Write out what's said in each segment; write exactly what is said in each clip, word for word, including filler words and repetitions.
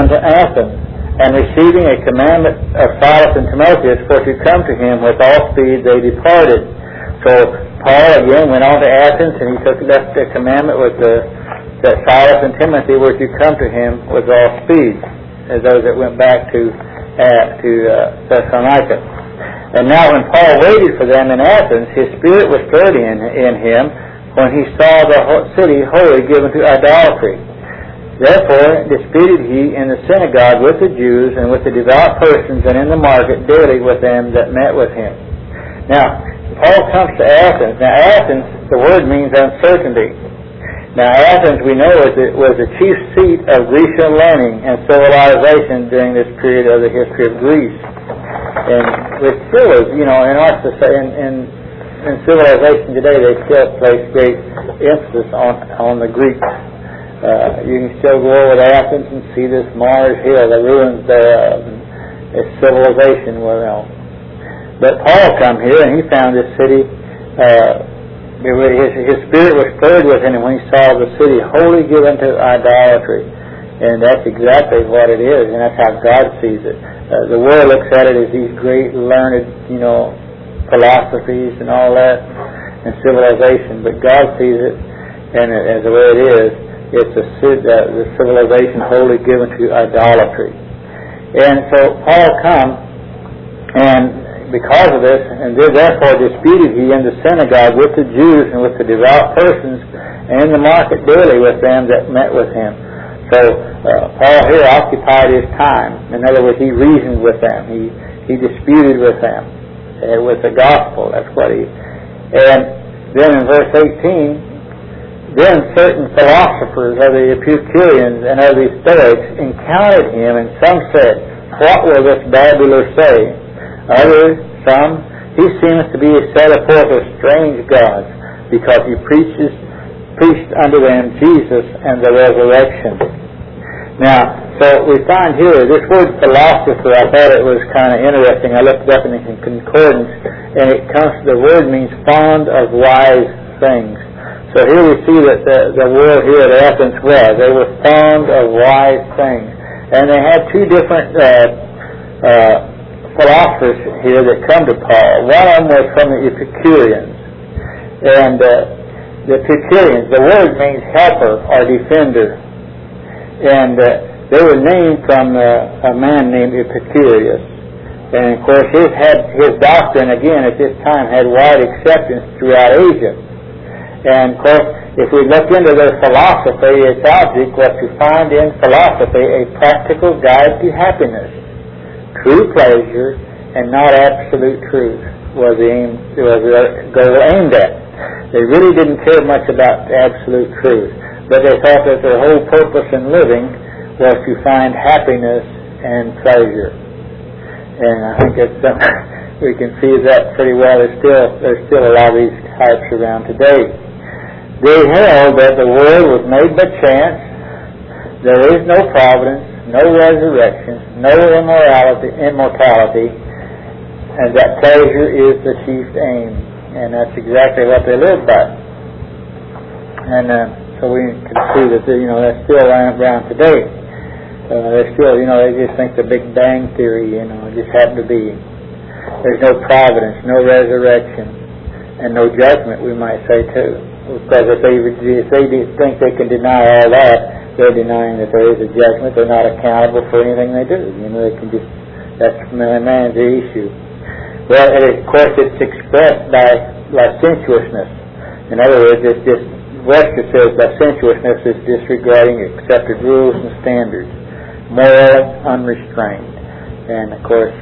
unto Athens, and receiving a commandment of Silas and Timotheus for to come to him with all speed, they departed. So Paul again went on to Athens, and he took left the commandment with the, that Silas and Timothy were to come to him with all speed, as those that went back to uh, to uh, Thessalonica. And now when Paul waited for them in Athens, his spirit was stirred in, in him when he saw the city wholly given to idolatry. Therefore disputed he in the synagogue with the Jews and with the devout persons, and in the market daily with them that met with him. Now, Paul comes to Athens. Now, Athens, the word means uncertainty. Now, Athens, we know, was the, was the chief seat of Grecian learning and civilization during this period of the history of Greece. And it still is, you know, in our society, in, in, in civilization today, they still place great emphasis on, on the Greeks. Uh, you can still go over to Athens and see this Mars Hill, the ruins thereof, and its civilization well known. But Paul come here, and he found this city, uh, his, his spirit was stirred within him when he saw the city wholly given to idolatry. And that's exactly what it is, and that's how God sees it. Uh, the world looks at it as these great learned, you know, philosophies and all that, and civilization. But God sees it, and it, as the way it is, it's a, uh, the civilization wholly given to idolatry. And so Paul come, and because of this, and therefore disputed he in the synagogue with the Jews and with the devout persons, and in the market daily with them that met with him. So uh, Paul here occupied his time. In other words, he reasoned with them. He he disputed with them uh, with the gospel. That's what he. And then in verse eighteen. Then certain philosophers of the Epicureans and of the Stoics encountered him, and some said, What will this babbler say? Others, some, he seems to be set forth of strange gods, because he preaches preached unto them Jesus and the resurrection. Now, so we find here, this word philosopher, I thought it was kind of interesting. I looked it up in the concordance, and it comes, the word means fond of wise things. So here we see that the, the world here at Athens was. They were fond of wise things. And they had two different uh, uh, philosophers here that come to Paul. One of them was from the Epicureans. And uh, the Epicureans, the word means helper or defender. And uh, they were named from uh, a man named Epicurus. And of course his, had, his doctrine, again, at this time had wide acceptance throughout Asia. And, of course, if we look into their philosophy, its object was to find in philosophy a practical guide to happiness. True pleasure and not absolute truth was the aim, was the goal aimed at. They really didn't care much about absolute truth, but they thought that their whole purpose in living was to find happiness and pleasure. And I think it's something we can see that pretty well. There's still, there's still a lot of these types around today. They held that the world was made by chance, there is no providence, no resurrection, no immorality, immortality, and that pleasure is the chief aim. And that's exactly what they lived by. And uh, so we can see that, you know, that's still around today. Uh, they're still, you know, they just think the Big Bang Theory, you know, just happened to be. There's no providence, no resurrection, and no judgment, we might say, too. Because if they, if they think they can deny all that, they're denying that there is a judgment. They're not accountable for anything they do. You know, they can just, that's man's issue. Well, and of course, it's expressed by licentiousness. In other words, it's just, Webster says licentiousness is disregarding accepted rules and standards, moral, unrestrained. And of course,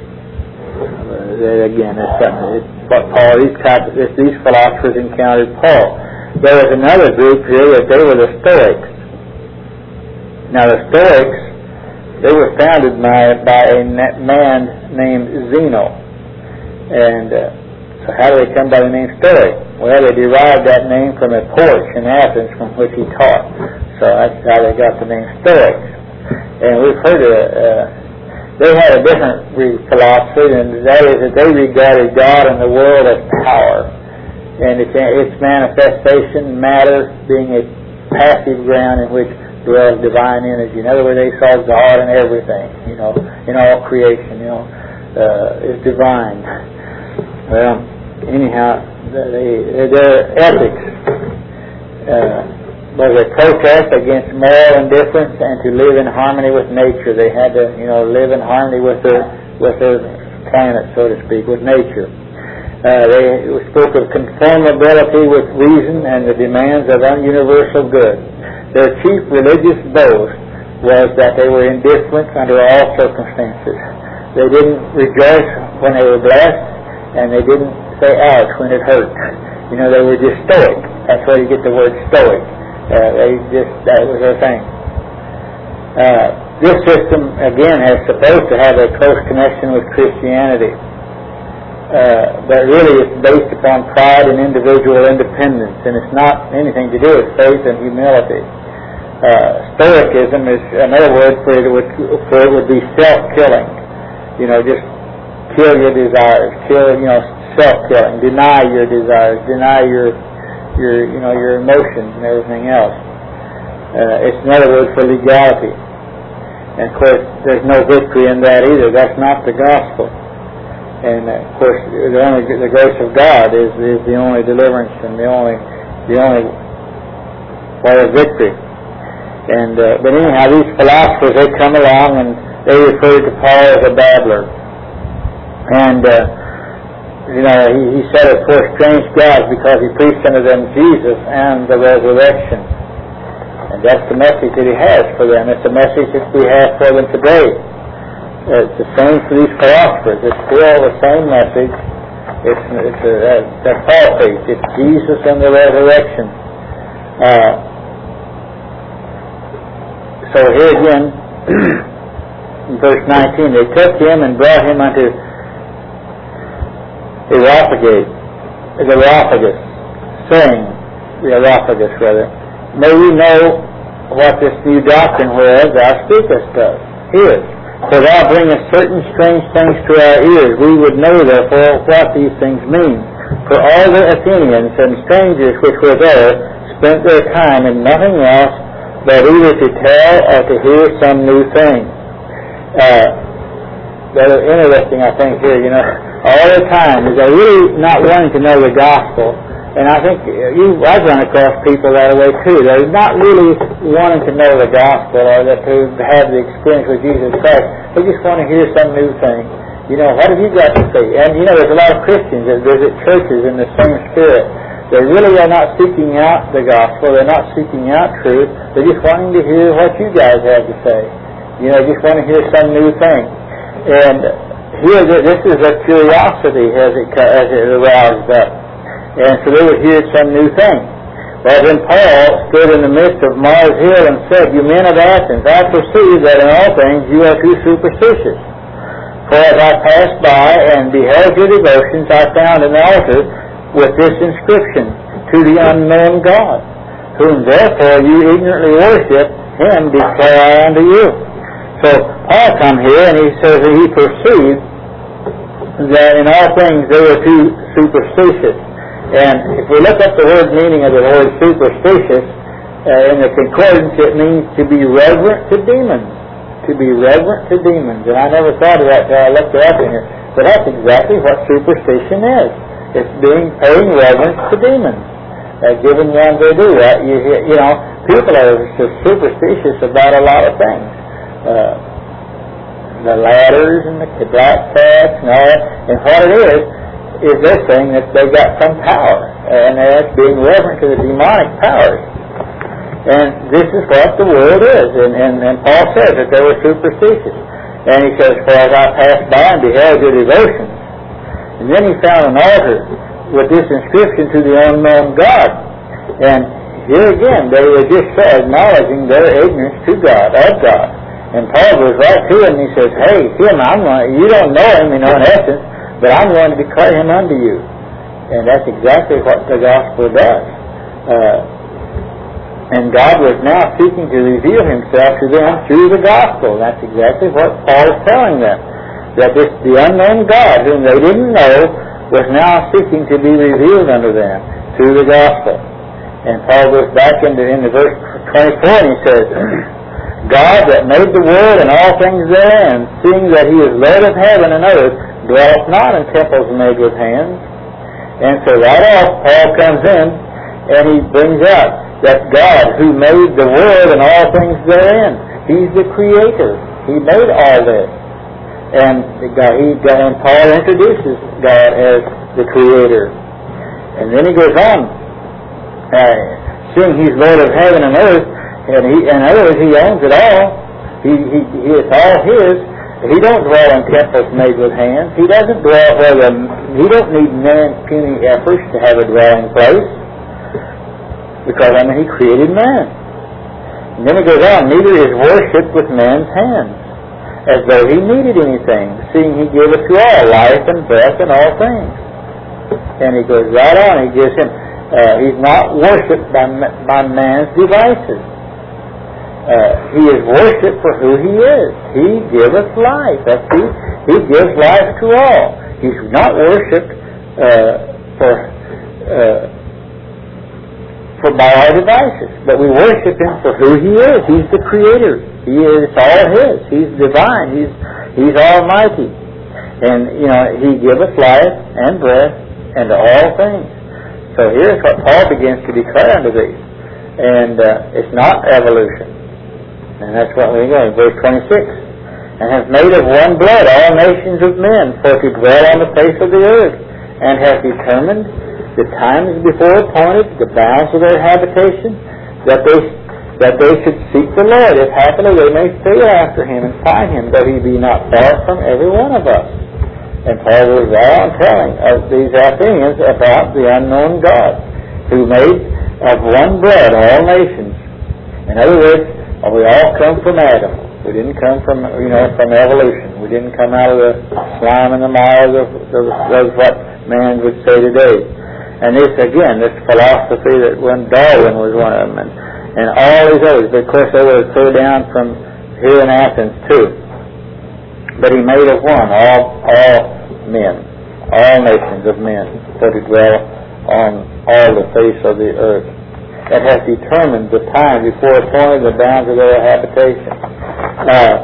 uh, again, that's something. It's what Paul, these types, of, these philosophers encountered Paul. There was another group here that they were the Stoics. Now the Stoics, they were founded by, by a man named Zeno. And uh, so how do they come by the name Stoic? Well, they derived that name from a porch in Athens from which he taught. So that's how they got the name Stoics. And we've heard of uh, they had a different philosophy, and that is that they regarded God and the world as power. And its, its manifestation, matter, being a passive ground in which dwells divine energy. In other words, they saw God in everything, you know, in all creation, you know, uh, is divine. Well, anyhow, they, their ethics uh, was a protest against moral indifference and to live in harmony with nature. They had to, you know, live in harmony with their with their planet, so to speak, with nature. Uh, they spoke of conformability with reason and the demands of universal good. Their chief religious boast was that they were indifferent under all circumstances. They didn't rejoice when they were blessed, and they didn't say ouch when it hurt. You know, they were just stoic. That's where you get the word stoic. Uh, they just, that was their thing. Uh, this system, again, is supposed to have a close connection with Christianity. Uh, but really it's based upon pride and individual independence, and it's not anything to do with faith and humility. Uh, Stoicism is another word for it would, for it would be self-killing. You know, just kill your desires, kill, you know, self-killing, deny your desires, deny your, your, you know, your emotions and everything else. Uh, it's another word for legality. And of course, there's no victory in that either. That's not the gospel. And uh, of course, the only the grace of God is is the only deliverance and the only the only way of victory. And uh, but anyhow, these philosophers, they come along and they refer to Paul as a babbler. And uh, you know, he, he said it for strange gods because he preached unto them Jesus and the resurrection. And that's the message that he has for them. It's the message that we have for them today. It's the same for these philosophers. It's still the same message. It's, it's a, that Paul preached. It's Jesus and the resurrection. Uh, so here again, in verse nineteen, they took him and brought him unto Areopagus, the Areopagus, saying, the Areopagus rather, may we know what this new doctrine whereof thou speakest of is. For thou bringest certain strange things to our ears. We would know, therefore, what these things mean. For all the Athenians and strangers which were there spent their time in nothing else but either to tell or to hear some new thing. Uh, that is interesting, I think, here, you know, all the time is they're really not wanting to know the gospel. And I think you, I've run across people that way too. They're not really wanting to know the gospel or that to have the experience with Jesus Christ. They just want to hear some new thing. You know, what have you got to say? And you know, there's a lot of Christians that visit churches in the same spirit. They really are not seeking out the gospel. They're not seeking out truth. They're just wanting to hear what you guys have to say. You know, just want to hear some new thing. And here, this is a curiosity as it as it aroused up. And so they would hear some new thing. Well, then Paul stood in the midst of Mars Hill and said, You men of Athens, I perceive that in all things you are too superstitious. For as I passed by and beheld your devotions, I found an altar with this inscription, To the unknown God, whom therefore you ignorantly worship, him declare I unto you. So Paul come here and he says that he perceived that in all things they were too superstitious. And if we look up the word meaning of the word superstitious, uh, in the concordance it means to be reverent to demons. To be reverent to demons. And I never thought of that until I looked it up in here. But that's exactly what superstition is. It's being paying reverence to demons. Uh, giving them their due. Uh, you, you know, people are superstitious about a lot of things. Uh, the ladders and the black cats and all that. And what it is, is they're saying that they got some power, and that's being reverent to the demonic powers. And this is what the world is. And, and, and Paul says that they were superstitious. And he says, For as I passed by and beheld your devotions. And then he found an altar with this inscription, To the unknown God. And here again, they were just acknowledging their ignorance to God, of God. And Paul goes right to him and he says, Hey, him, I'm not, you don't know him, you know, in essence, but I'm going to declare him unto you. And that's exactly what the gospel does. Uh, and God was now seeking to reveal himself to them through the gospel. That's exactly what Paul is telling them. That this, the unknown God, whom they didn't know, was now seeking to be revealed unto them through the gospel. And Paul goes back into in the verse twenty-four, and he says, God that made the world and all things therein, seeing that he is Lord of heaven and earth, dwelleth not in temples made with hands. And so right off, Paul comes in, and he brings out that God who made the world and all things therein, he's the creator. He made all this. And God, he, and Paul introduces God as the creator. And then he goes on, uh, seeing he's Lord of heaven and earth, and he, in other words, he owns it all. He, he, he, it's all his. He don't dwell in temples made with hands. He doesn't dwell where the, he don't need man's puny efforts to have a dwelling place, because I mean he created man. And then he goes on, neither is worshipped with man's hands, as though he needed anything, seeing he giveth to all life and breath and all things. And he goes right on, he gives him, uh, he's not worshipped by, by man's devices. Uh, he is worshipped for who he is. He giveth life. That's he, he gives life to all. He's not worshipped uh, for uh, for by our devices, but we worship him for who he is. He's the creator. He is all his. He's divine. He's he's almighty, and you know he giveth life and breath and all things. So here's what Paul begins to declare unto thee, and uh, it's not evolution. And that's what we go in verse twenty-six. And hath made of one blood all nations of men for to dwell on the face of the earth, and hath determined the times before appointed, the bounds of their habitation, that they that they should seek the Lord, if happily they may feel after him and find him, though he be not far from every one of us. And Paul goes on telling of these Athenians about the unknown God, who made of one blood all nations. In other words, we all come from Adam. We didn't come from, you know, from evolution. We didn't come out of the slime and the mire of, of, of what man would say today. And this, again, this philosophy that when Darwin was one of them, and, and all these others, but of course they were clear down from here in Athens too. But he made of one all, all men, all nations of men, so to dwell on all the face of the earth, that hath determined the time before appointed the bounds of their habitation. Uh,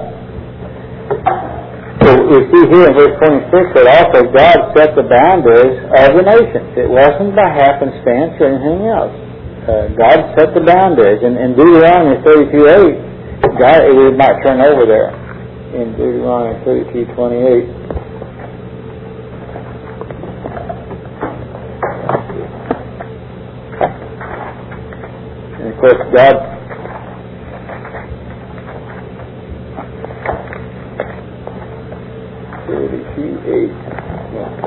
so we see here in verse twenty-six that also God set the boundaries of the nations. It wasn't by happenstance or anything else. Uh, God set the boundaries. And in Deuteronomy thirty-two eight, God, we might turn over there in Deuteronomy thirty-two twenty-eight. Of course, God thirty-two eight. Yeah.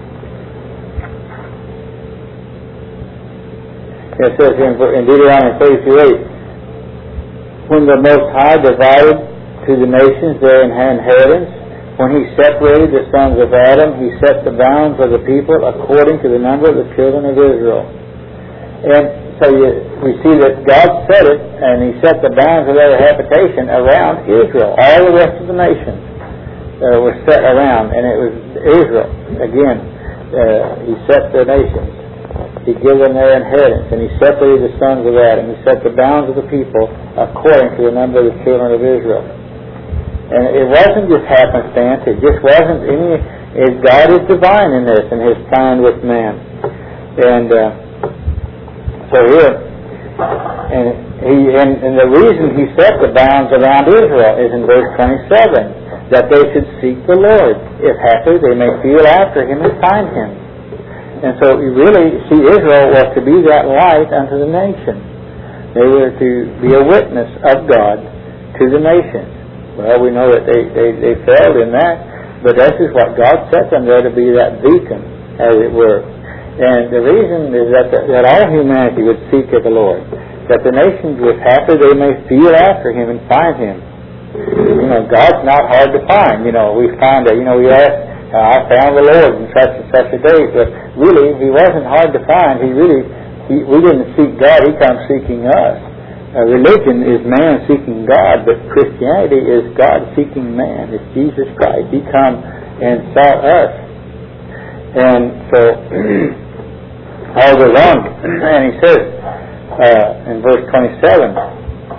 It says in, in Deuteronomy thirty-two eight, when the Most High divided to the nations their inheritance, when he separated the sons of Adam, he set the bounds of the people according to the number of the children of Israel. And so you, we see that God set it, and he set the bounds of their habitation around Israel. All the rest of the nations uh, were set around, and it was Israel. Again, uh, he set the nations. He gave them their inheritance, and he separated the sons of Adam. He set the bounds of the people according to the number of the children of Israel. And it wasn't just happenstance. It just wasn't any... It, God is divine in this, in his plan with man. And... Uh, So here, and he, and, and the reason he set the bounds around Israel is in verse twenty-seven, that they should seek the Lord, if haply they may feel after him and find him. And so you really see Israel was to be that light unto the nation. They were to be a witness of God to the nations. Well, we know that they, they, they failed in that, but this is what God set them there, to be that beacon, as it were. And the reason is that the, that all humanity would seek of the Lord, that the nations would happy they may feel after him and find him. You know, God's not hard to find. You know, we find that, you know, we ask, I found the Lord in such and such a day, but really, he wasn't hard to find. He really, he, we didn't seek God, he comes seeking us. Uh, religion is man seeking God, but Christianity is God seeking man. It's Jesus Christ. He come and sought us. And so... Paul goes on, and he says uh, in verse twenty-seven,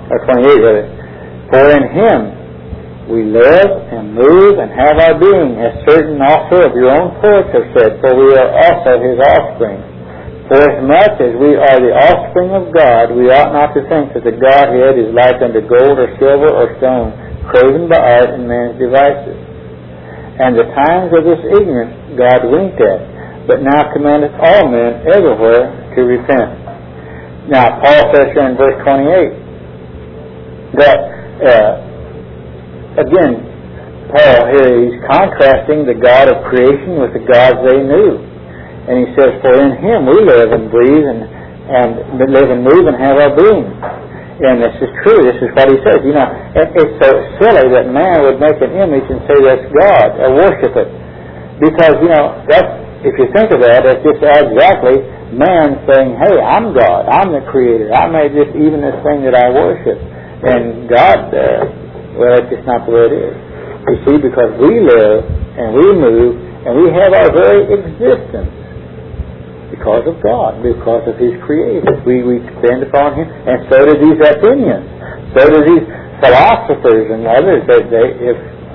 or twenty-eight rather. For in Him we live and move and have our being, as certain also of your own poets have said, for we are also His offspring. For as much as we are the offspring of God, we ought not to think that the Godhead is like unto gold or silver or stone, craven by art and man's devices. And the times of this ignorance God winked at, but now commandeth all men everywhere to repent. Now, Paul says here in verse twenty-eight that, uh, again, Paul here, he's contrasting the God of creation with the gods they knew. And he says, for in Him we live and breathe and, and live and move and have our being. And this is true. This is what he says. You know, it, it's so silly that man would make an image and say that's God or worship it. Because, you know, that's, if you think of that, it's just exactly man saying, hey, I'm God. I'm the Creator. I made this, even this thing that I worship. And God, uh, well, it's just not the way it is. You see, because we live and we move and we have our very existence because of God, because of His creation. We, we depend upon Him, and so do these Athenians. So do these philosophers and others. They, they, if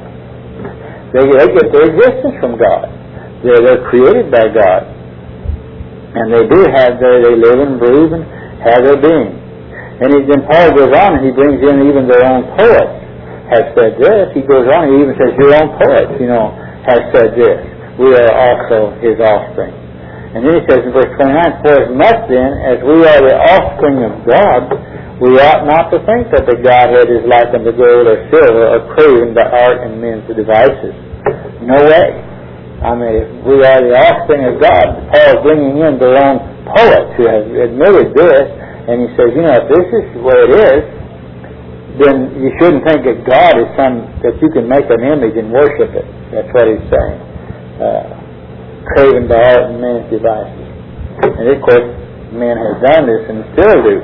they, they get their existence from God. They're, they're created by God. And they do have their, they live and breathe and have their being. And he, then Paul goes on and he brings in even their own poets have said this. He goes on and he even says, your own poets, you know, have said this. We are also His offspring. And then he says in verse twenty-nine, for as much then as we are the offspring of God, we ought not to think that the Godhead is like unto gold or silver or craven by art and men's devices. No way. I mean, if we are the offspring of God, Paul's bringing in their own poets who have admitted this, and he says, you know, if this is the way it is, then you shouldn't think that God is some, that you can make an image and worship it. That's what he's saying. Uh, craven by art and men's devices. And of course, men have done this and still do.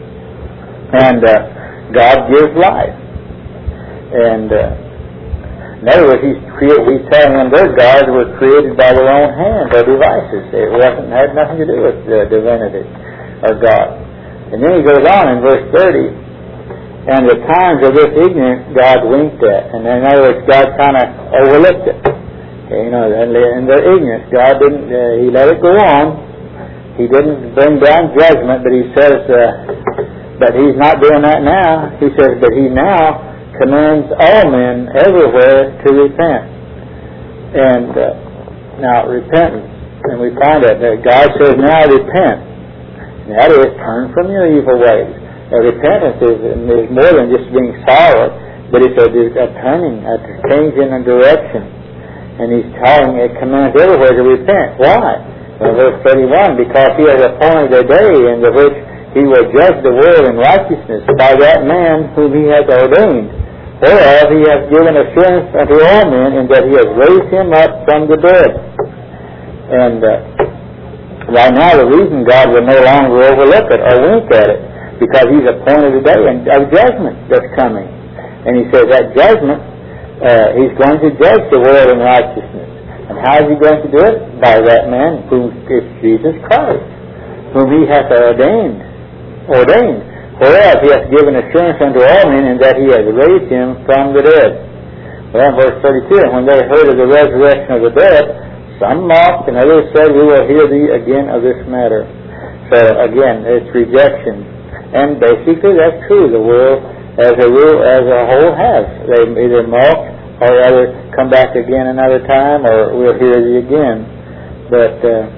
And uh, God gives life. And uh, in other words, he's, create, he's telling them their gods were created by their own hands or devices. It wasn't, had nothing to do with uh, divinity or God. And then he goes on in verse thirty, and the times of this ignorance God winked at. And in other words, God kind of overlooked it. You know, in their ignorance, God didn't, uh, He let it go on. He didn't bring down judgment, but He says, uh, but He's not doing that now. He says, but He now commands all men everywhere to repent. And uh, now, repentance, and we find that, that God says, now repent. And that is, turn from your evil ways. Now, repentance is, is more than just being sorry, but it's a, a turning, a change in a direction. And he's telling, it commands everywhere to repent. Why? In verse thirty-one, because He has appointed a day in the which He will judge the world in righteousness by that man whom He has ordained. Whereas He has given assurance unto all men, in that He has raised Him up from the dead. And uh, right now, the reason God will no longer overlook it or wink at it, because He's appointed a day of judgment that's coming. And He says that judgment, Uh, he's going to judge the world in righteousness. And how is He going to do it? By that man who is Jesus Christ, whom He hath ordained. Ordained. Whereas He hath given assurance unto all men, in that He has raised Him from the dead. Well, verse thirty-two, and when they heard of the resurrection of the dead, some mocked, and others said, we will hear thee again of this matter. So, again, it's rejection. And basically, that's true. The world, as a rule, as a whole, has. They either mock or rather come back again another time, or we'll hear thee again. But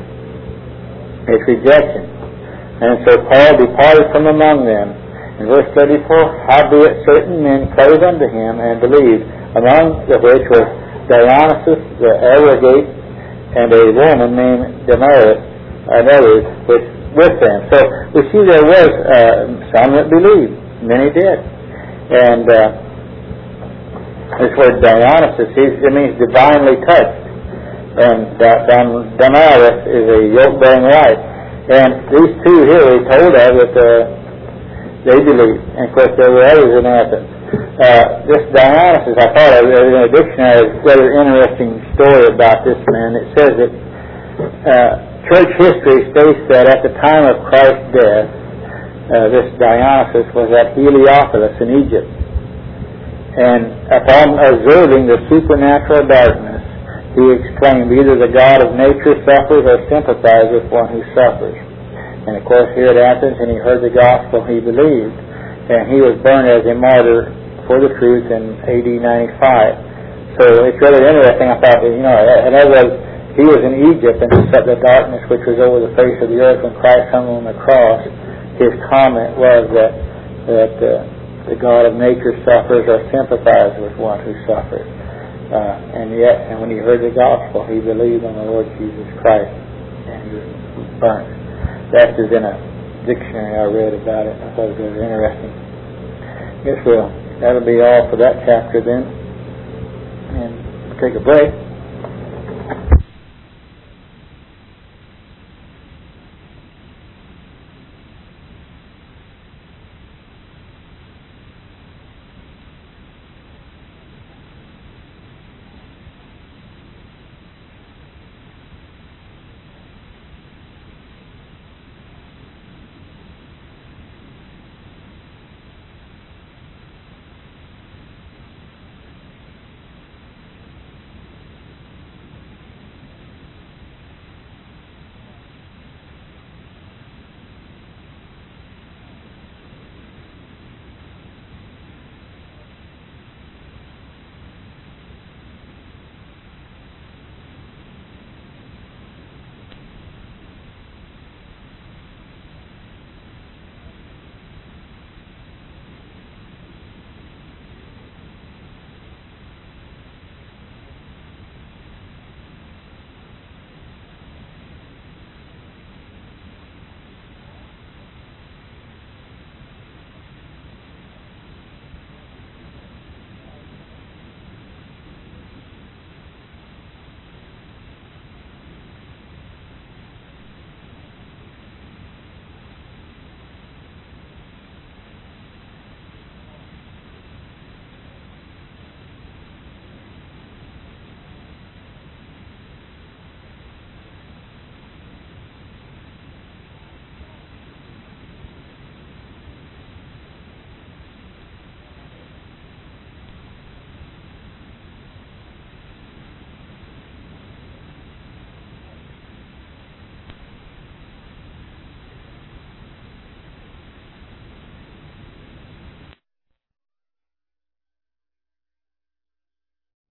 uh, it's rejection. And so Paul departed from among them. In verse thirty-four, howbeit certain men clave unto him and believed, among the which was Dionysus the Areopagite, and a woman named Damaris, and others which with them. So we see there was uh, some that believed. Many did. And uh, this word Dionysus, it means divinely touched. And Damaris is a yoke-bearing wife. And these two here we told of that uh, they believed. And of course there were others in Athens. Uh, this Dionysus, I thought of in a dictionary, a rather interesting story about this man. It says that uh, church history states that at the time of Christ's death, uh, this Dionysus was at Heliopolis in Egypt. And upon observing the supernatural darkness, he exclaimed, either the God of nature suffers or sympathizes with one who suffers. And of course here at Athens, and he heard the gospel, he believed. And he was burned as a martyr for the truth in A D ninety-five. So it's really interesting. I thought, you know, and that was, he was in Egypt, and the darkness which was over the face of the earth when Christ hung on the cross, his comment was that that uh, the God of nature suffers or sympathizes with one who suffers. Uh, and yet, and when he heard the gospel, he believed on the Lord Jesus Christ, and he was burnt. That is in a dictionary I read about it. I thought it was very interesting. Yes, well, that'll be all for that chapter then. And we'll take a break.